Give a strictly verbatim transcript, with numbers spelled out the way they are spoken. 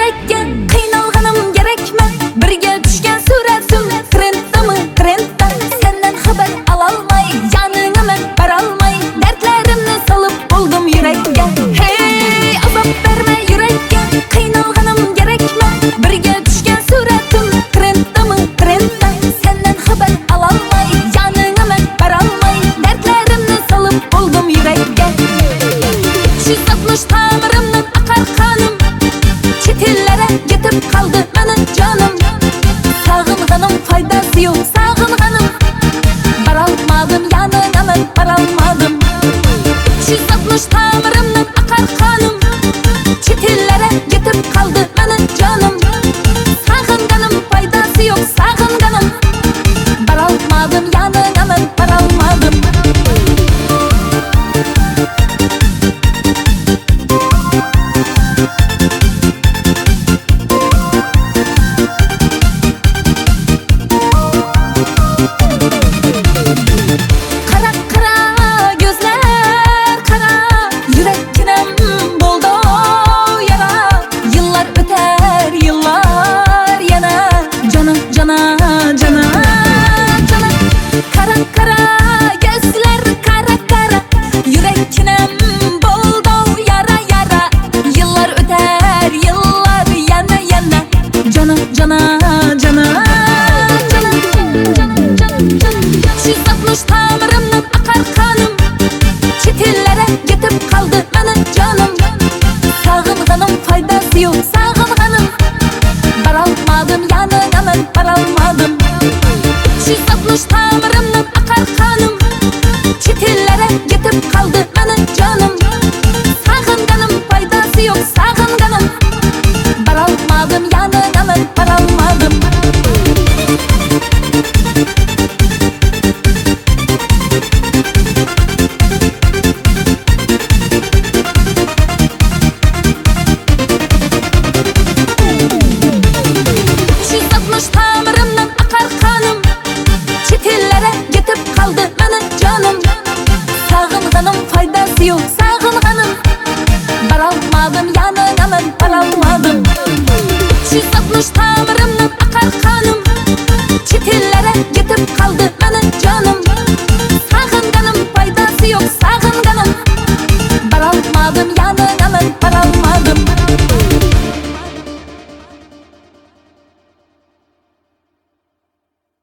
yürekке qiynalganim gerekme. Birge düşken suretim trenddami trendda. Senden haber alalmay, yanına men baralmay. Dertlerimni salıp buldum yürekке. Hey, azap verme yürekке qiynalganim gerekme. Birge düşken suretim trenddami trendda. Senden haber alalmay, yanına men baralmay. Dertlerimni salıp buldum yürekке. Şu satmış tamirımdan akar kanım. Çetillere gitip kaldı benim canım. Sağınganım faydası yok, sağınganım. Baralmadım yanına men baralmadım. Şu satmış tamirımdan akar kanım. Çetillere gitip kaldı benim canım. Sağınganım faydası yok, sağınganım. Baralmadım yanına men baralmadım. Kara kara gözler kara, yürekkinem buldu yara. Yıllar öter yıllar yana, cana cana cana cana. Kara kara gözler kara kara, yürekkinem buldu yara yara. Yıllar öter yıllar yana yana, cana cana cana. Şu satmış tamirımdan akar kanım. Çetillere gitip kaldı benim canım. Sağınganım faydası yok.